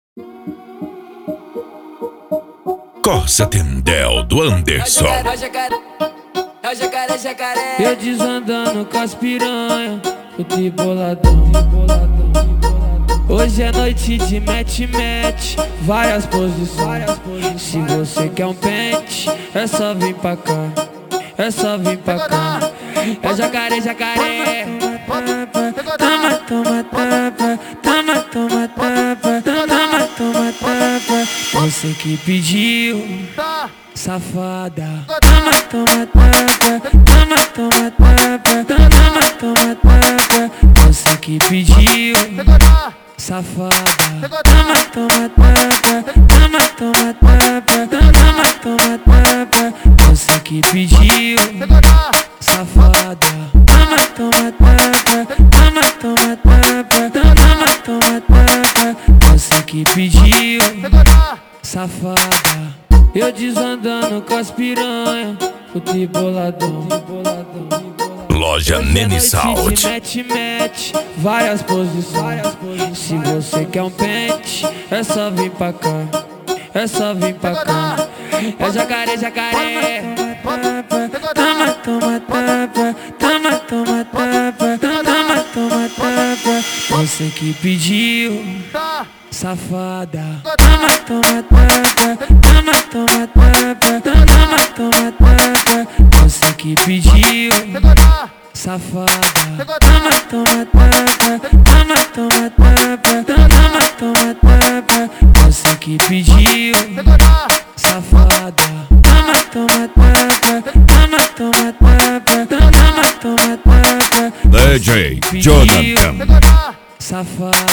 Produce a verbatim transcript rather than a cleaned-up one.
Corsa Tendel do Anderson. Eu desandando com as piranha, fui boladão. Hoje é noite de match-match, várias posições. Se você quer um pente, é só vir pra cá, é só vir pra cá. É jacaré, jacaré. Toma, toma, tapa, toma, toma, tapa, toma, toma, tapa. Você que pediu, safada. Toma, toma, tapa, toma, toma, tapa, toma, toma, tapa. Você que pediu, safada. Toma, toma, tapa, toma, toma, tapa, toma, toma, tapa. Você que pediu, safada. Toma, toma, tapa, toma, toma, tapa, toma, toma, tapa. Você que pediu, safada. Eu desandando com as piranha, fui boladão. Loja Nene Sound. Match, match, várias posições. Se você quer um pente, é só vir pra cá, é só vir pra cá. É jacaré, jacaré. Toma, toma, tapa, toma, toma, tapa, toma, toma, tapa. Você que pediu, safada. Toma, toma, tapa, toma, toma, tapa, toma, toma, tapa. Você que pediu, safada. Toma, toma, tapa, toma, toma, tapa, toma, toma, tapa. Você que pediu, safada. Toma, toma, tapa, toma, toma, tapa, toma, toma, tapa. D J Jonathan, safada.